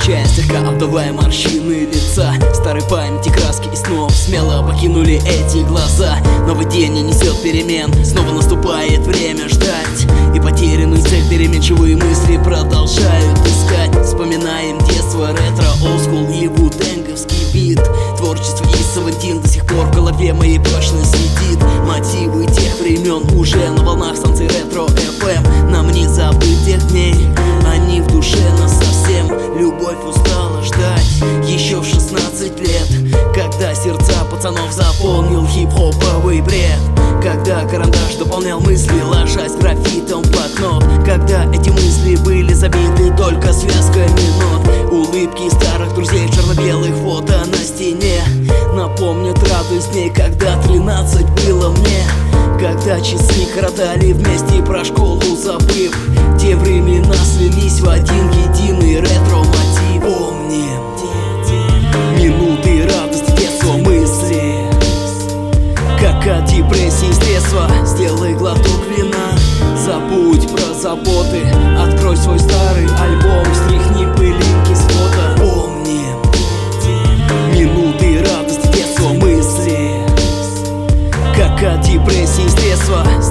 часть, слегка обдавая морщины лица. Старой памяти краски и снов смело покинули эти глаза. Новый день не несет перемен, снова наступает время ждать. И потерянную цель переменчивые мысли продолжают искать. Вспоминаем детство, ретро, олдскул и вутенговский бит. Творчество и Севентин до сих пор в голове моей прочно сидит. Мотивы тех времен уже на волнах станции ретро FM. Нам не забыть тех дней, они в душе нас совсем. Любовь устала ждать еще в 16 лет, когда сердца пацанов заполнил хип-хоповый бред. Когда карандаш дополнял мысли, ложась графитом в блокнот. Когда эти мысли были забиты только связками нот. Улыбки старых друзей, черно-белых фото на стене напомнят радость дней, когда 13 было мне. Когда часы коротали вместе, про школу забыв, те времена слились в один единый ретро-мотив. Помним минуты радости детства, мысли как от депрессии и средства. Сделай глоток вина, забудь про заботы, открой свой старый альбом, стряхни пылинки с фото. Помним минуты радости детства, мысли как от депрессии и средства.